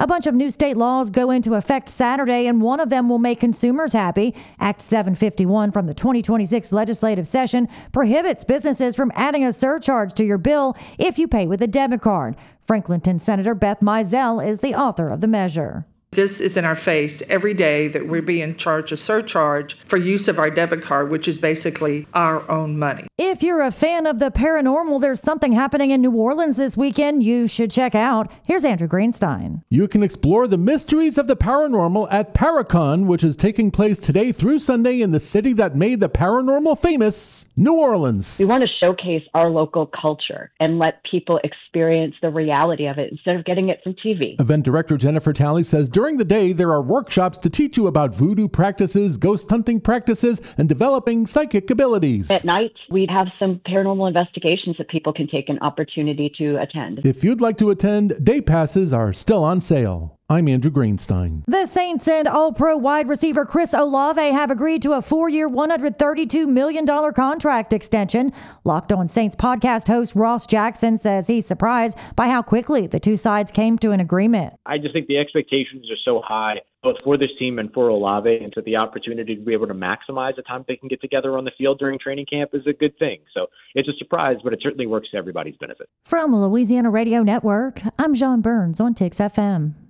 A bunch of new state laws go into effect Saturday, and one of them will make consumers happy. Act 751 from the 2026 legislative session prohibits businesses from adding a surcharge to your bill if you pay with a debit card. Franklinton Senator Beth Mizell is the author of the measure. This is in our face every day that we're being charged a surcharge for use of our debit card, which is basically our own money. If you're a fan of the paranormal, there's something happening in New Orleans this weekend you should check out. Here's Andrew Greenstein. You can explore the mysteries of the paranormal at Paracon, which is taking place today through Sunday in the city that made the paranormal famous, New Orleans. We want to showcase our local culture and let people experience the reality of it instead of getting it from TV. Event director Jennifer Talley says during the day there are workshops to teach you about voodoo practices, ghost hunting practices, and developing psychic abilities. At night, we have some paranormal investigations that people can take an opportunity to attend. If you'd like to attend, day passes are still on sale. I'm Andrew Greenstein. The Saints and All-Pro wide receiver Chris Olave have agreed to a 4-year, $132 million contract extension. Locked On Saints podcast host Ross Jackson says he's surprised by how quickly the two sides came to an agreement. I just think the expectations are so high, both for this team and for Olave, and so the opportunity to be able to maximize the time they can get together on the field during training camp is a good thing. So it's a surprise, but it certainly works to everybody's benefit. From the Louisiana Radio Network, I'm John Burns on TIX FM.